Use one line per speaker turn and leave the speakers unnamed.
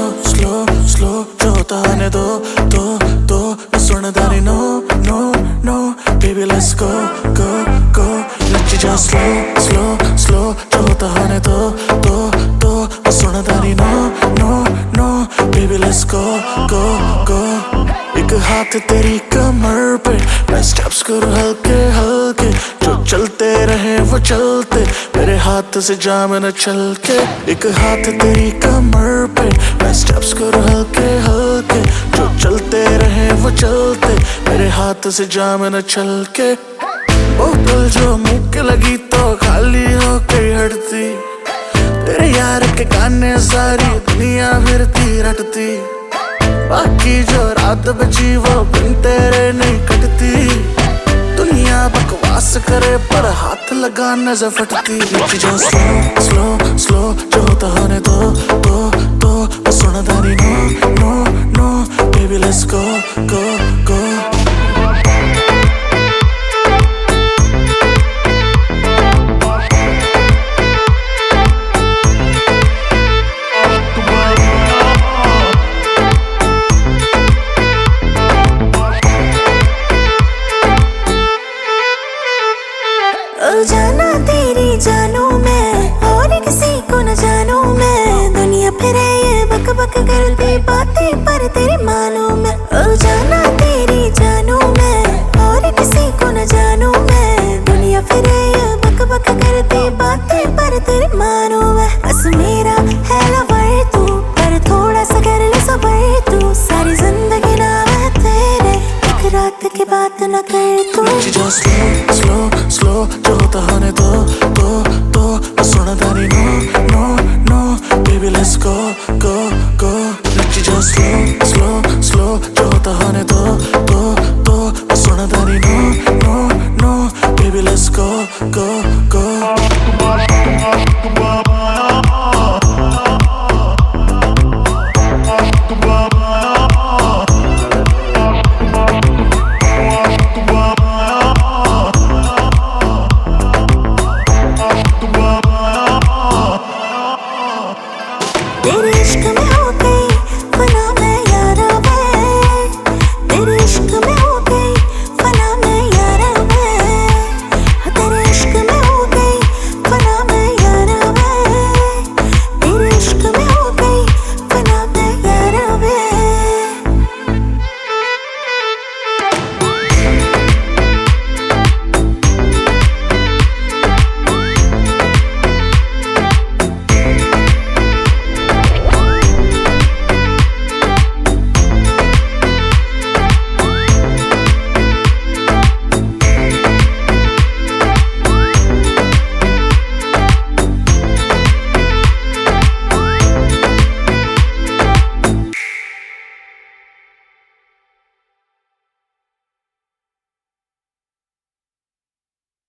slow slow जो होता आने दो मैं सुनदा नहीं no no no baby let's go go go नची जा स्लो स्लो स्लो जो होता आने दो मैं सुनदा नहीं no no no baby let's go go go एक हाथ तेरी कमर पे मैं स्टेप्स करूं हल्के हल्के जो चलते रहे वो चलते मेरे हाथ से जाम न चल के एक हाथ तेरी कमर पे मैं स्टेप्स करूं हल्के हल्के जो चलते रहे वो चलते मेरे हाथ से जाम न चल के ओ पल जो मुंह के लगी तो खाली हो गई हटती तेरे यार के गाने सारी दुनिया फिरती रटती बाकी जो रात बची वो बिन तेरे नहीं कटती दुनिया बकवास करे पर हाथ लगा नजर फटती जो स्लो स्लो स्लो जो होता होने दो मैं सुनदा नहीं no no no baby let's go go go
जाना तेरी जानू मैं और किसी को न जानू मैं दुनिया फिरे ये बक बक करती बातें पर तेरी मानू मैं जाना तेरी जानू मैं और किसी को न जानू मैं दुनिया फिरे ये बक बक करती बातें पर तेरी मानू मैं बस मेरा है लवर तू पर थोड़ा सा कर ले सबर तू सारी जिंदगी ना है तेरे एक रात की बात न कर तू
जो स्लो स्लो स्लो जो होता होने दो मैं सुनदा नहीं no no no baby let's go go go जो स्लो